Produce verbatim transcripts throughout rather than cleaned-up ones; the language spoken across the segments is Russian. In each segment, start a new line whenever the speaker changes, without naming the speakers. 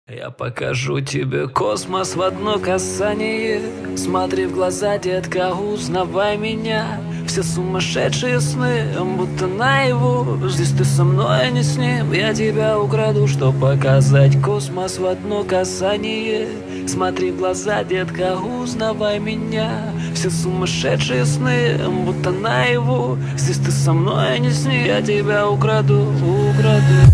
Я покажу тебе космос в одно касание. Смотри в глаза, детка, узнавай меня. Все сумасшедшие сны, будто наяву. Здесь ты со мной, а не с ним. Я тебя украду, чтоб показать космос в одно касание. Смотри в глаза, детка, узнавай меня. Все сумасшедшие сны, будто наяву. Здесь ты со мной, а не с ним. Я тебя украду, украду.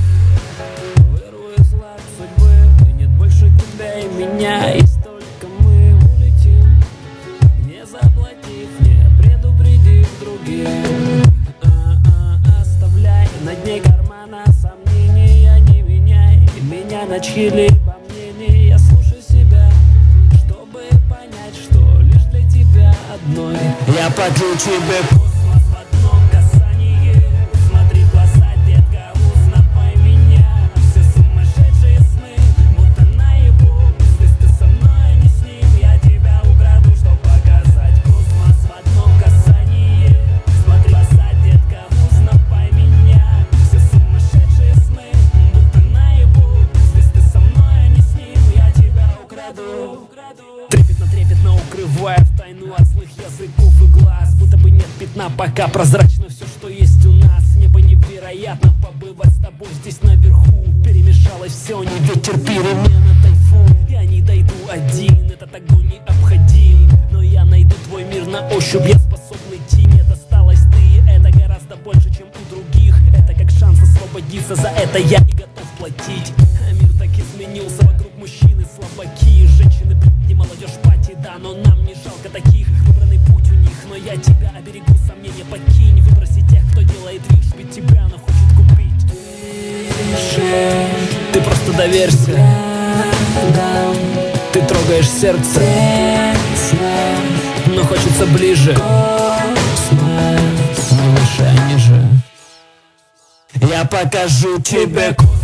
Меня, и столько мы улетим, не заплатив, не предупредив других. А-а, оставляй на дне кармана сомнения, не меняй меня на чьи-либо мнения. Слушай себя, чтобы понять, что лишь для тебя одной. Я покажу тебе космос в одно касание. Смотри в глаза, детка, узнавай меня. Все сумасшедшие сны, будто наяву. Трепетно-трепетно укрывая в тайну от злых языков и глаз. Будто бы нет пятна, пока прозрачно все, что есть у нас. Небо невероятно побывать с тобой здесь наверху. Перемешалось все, не ветер, перемена, тайфун. Я не дойду один, этот огонь необходим. Но я найду твой мир на ощупь, я способен идти. Не досталось ты, это гораздо больше, чем у других. Это как шанс освободиться, за это я и готов платить. А мир так изменился, вокруг мужчины слабаки. Женщины, не молодежь, пати, да, но нам не жалко таких. Выбранный путь у них, но я тебя оберегу, сомнения покинь. Выброси тех, кто делает вид, ведь тебя она хочет купить. Ты просто доверься, ты трогаешь сердце, но хочется ближе, выше, ниже. Я покажу тебе.